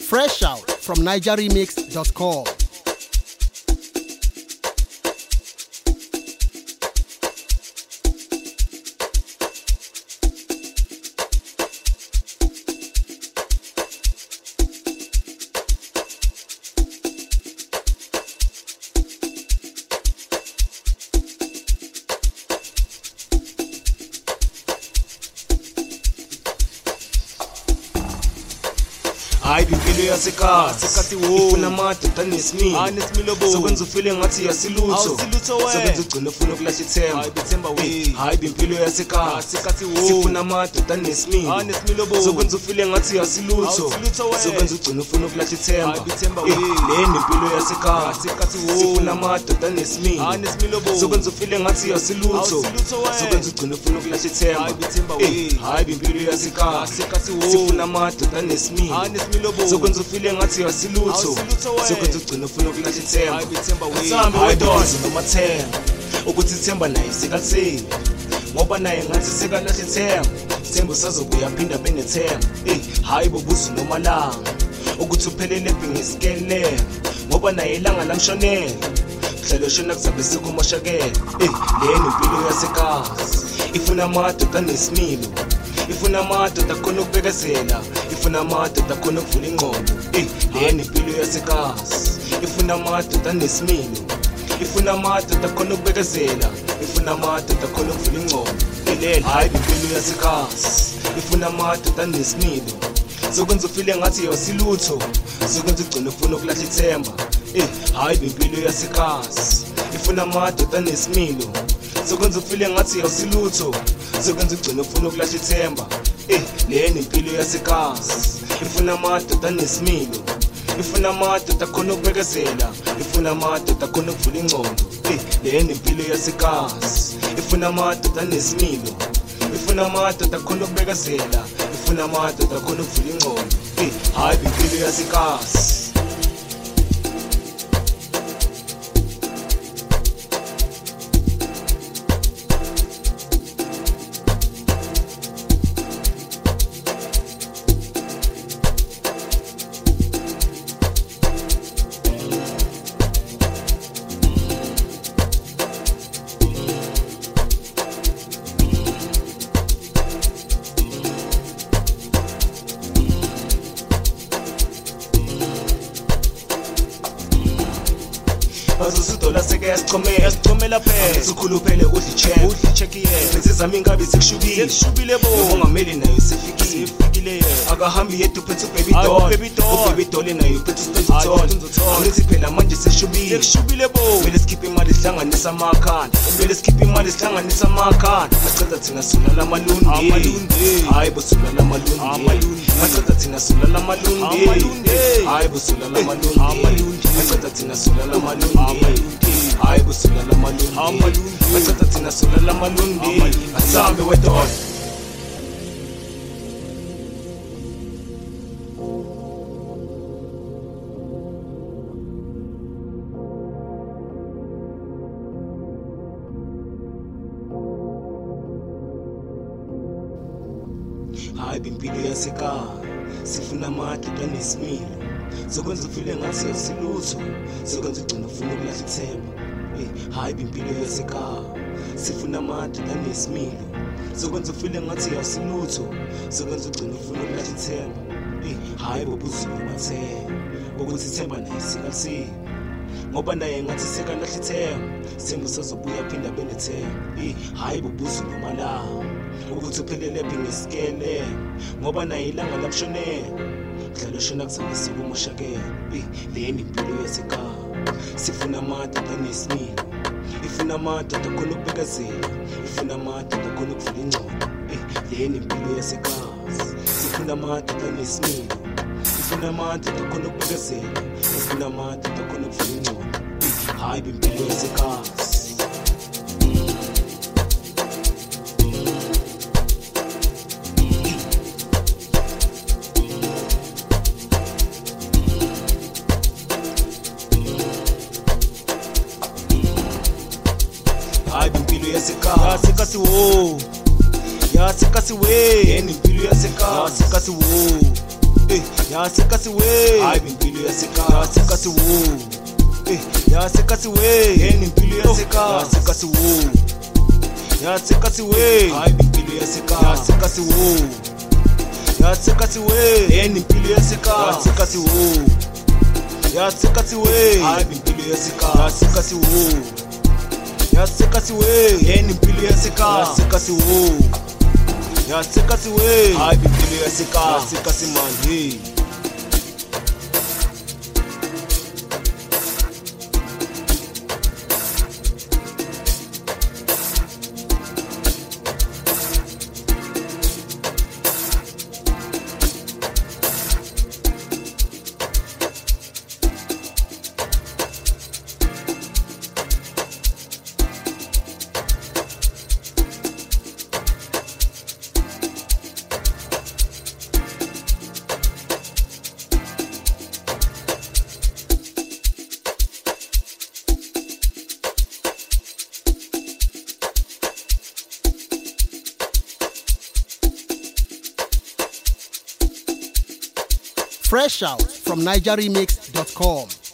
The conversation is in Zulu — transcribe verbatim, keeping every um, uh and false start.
Fresh out from niger remix dot com. Hayi impilo yasekhaya sekathi wo ufuna madoda nesimilo anesimilo bo sokwenza ufile ngathi yasilutho sokwenza ugcina ufuna ukulahla ithemba hayi bethemba we hayi impilo yasekhaya sekathi wo sifuna madoda nesimilo anesimilo bo sokwenza ufile ngathi yasilutho sokwenza ugcina ufuna ukulahla ithemba hayi bethemba we le impilo yasekhaya sekathi wo sifuna madoda nesimilo anesimilo bo sokwenza ufile ngathi yasilutho sokwenza ugcina ufuna ukulahla ithemba hayi bethemba we hayi impilo yasekhaya sekathi wo sifuna madoda nesimilo sokwenza ufile ngathi yasilutho sokwenza ugcina ufuna ukulahla ithemba usambe wedozi nomathemba ukuthi ithemba naye sekatheni ngoba naye ngathi sekalahla ithemba ithemba usazobuya phinda benethemba eh hayi bobuzo nomalanga ukuthi uphelele ebhingesikele ngoba naye ilanga lamshonela kuhlelo shona kuzabe sekumoshakela eh leni impilo yasekhaya ifuna amadoda anesimilo ifuna amadoda akhona ukubekezela ifuna amadoda akhona ukuvula ingqondo eh leni impilo yasekhaya ifuna amadoda anesimilo ifuna amadoda akhona ukubekezela ifuna amadoda akhona ukuvula ingqondo elele hayi impilo yasekhaya ifuna amadoda anesimilo sokwenza ufile ngathi yasilutho sokwenza ugcina ufuna ukulahla ithemba eh hayi impilo yasekhaya ifuna amadoda anesimilo sokwenza ufile ngathi yasilutho sokwenza ugcina ufuna ukulahla ithemba eh leni impilo yasekhaya ifuna amadoda anesimilo ifuna amadoda akhona ukubekezela ifuna amadoda akhona ukuvula ingqondo eh leni impilo yasekhaya ifuna amadoda anesimilo ifuna amadoda akhona ukubekezela ifuna amadoda akhona ukuvula ingqondo eh hayi impilo yasekhaya. Bazosudola seke yasichomela yasichomela phela sikhuluphele udli check udli check yena bese zami ingabe sekushubile sekushubile bo ngongameli nayo sifikile sifikile akahambi yedwa uphethe baby doll baby doll baby doll nayo uphethe spenzoton angithi phela manje seshubile sekushubile bo mele sikhiphe imali sihlanganisa amakhanda mele sikhiphe imali sihlanganisa amakhanda maqeda thina sula lamalundi amalundi hayi bosula lamalundi amalundi maqeda thina sula lamalundi amalundi hayi bosula lamalundi amalundi maqeda thina sula lamalundi hayi bosula lamalundi amalundi maqeda thina sula lamalundi asambe wedozi. Hayi impilo yasekhaya sifuna amadoda anesimilo sokwenza ufile ngathi yasilutho sokwenza ugcina ufuna ukulahla ithemba eh hayi impilo yasekhaya sifuna amadoda anesimilo sokwenza ufile ngathi yasilutho sokwenza ugcina ufuna ukulahla ithemba eh hayi bobuzo nomathemba ukuthi ithemba naye sikatheni ngoba naye ngathi sekalahla ithemba ithemba usazobuya phinda benethemba eh hayi bobuzo nomalanga ukuthi uphelele ebhingesikele ngoba naye ilanga lamshonela kuhlelo shona kuzabe sekumoshakela eh leni impilo yasekhaya sifuna amadoda anesimilo ifuna amadoda akhona ukubekezela ifuna amadoda akhona ukuvula ingqondo eh leni impilo yasekhaya sifuna amadoda anesimilo ifuna amadoda akhona ukubekezela ifuna amadoda akhona ukuvula ingqondo eh hayi impilo yasekhaya. yasekhaya sikasi wo yasikasi we yeni impilo yasekhaya sikasi wo eh yasikasi we hayi impilo yasekhaya yasikasi wo eh yasikasi we yena impilo yasekhaya yasikasi wo yasikasi we hayi impilo yasekhaya yasikasi wo yasikasi we yena impilo yasekhaya yasikasi wo yasikasi we hayi impilo yasekhaya yasikasi wo yasikasi we yena impilo yasekhaya yasikasi wo yasikasi we hayi impilo yasekhaya yasikasi manje Fresh out from Niger Remix dot com.